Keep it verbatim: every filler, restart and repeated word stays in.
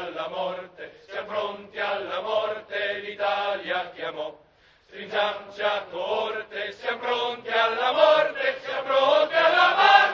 alla morte, siamo pronti alla morte, l'Italia chiamò. Stringiamoci a coorte, siamo pronti alla morte, siamo pronti alla morte.